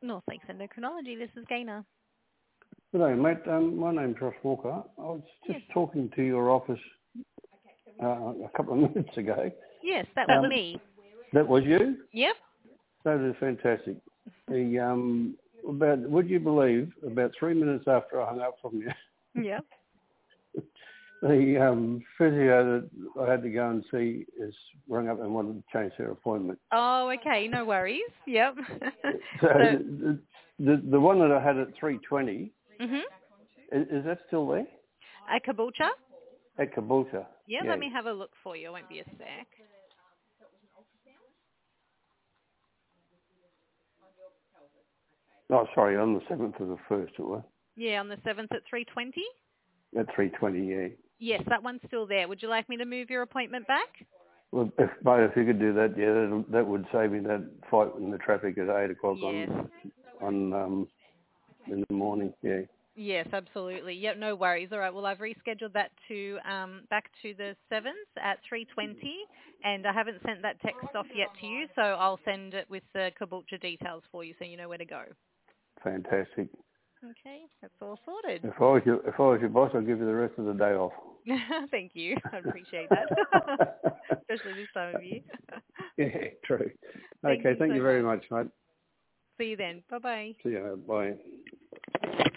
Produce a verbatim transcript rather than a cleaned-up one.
North Lakes Endocrinology. This is Gaynor. Good day, mate. Um, my name's Ross Walker. I was just Yes. talking to your office uh, a couple of minutes ago. Yes, that was Um, me. that was you? Yep. That is fantastic. The um, about would you believe about three minutes after I hung up from you, Yep. the um, physio that I had to go and see is rung up and wanted to change their appointment. Oh, okay. No worries. Yep. So so, the, the the one that I had at three twenty mhm. is, is that still there? A Caboolture? At Caboolture. Yeah, Yeah. let me have a look for you. It won't be a sec. Oh, sorry, on the seventh of the first, it was. Yeah, on the seventh at three twenty? At three twenty, yeah. Yes, that one's still there. Would you like me to move your appointment back? Well, if, mate, if you could do that, yeah, that, that would save me that fight in the traffic at eight o'clock Yes. on on um in the morning. Yeah, Yes, absolutely. Yep, no worries. All right. Well, I've rescheduled that to um, back to the seventh at three twenty, and I haven't sent that text off yet to you, so I'll send it with the Caboolture details for you, so you know where to go. fantastic. Okay, that's all sorted. If I was your if I was your boss, I'd give you the rest of the day off. Thank you. I appreciate that, especially this time of year. Yeah, true. Thank Okay, you thank so you very much. much, mate. See you then. Bye bye. See you. Bye.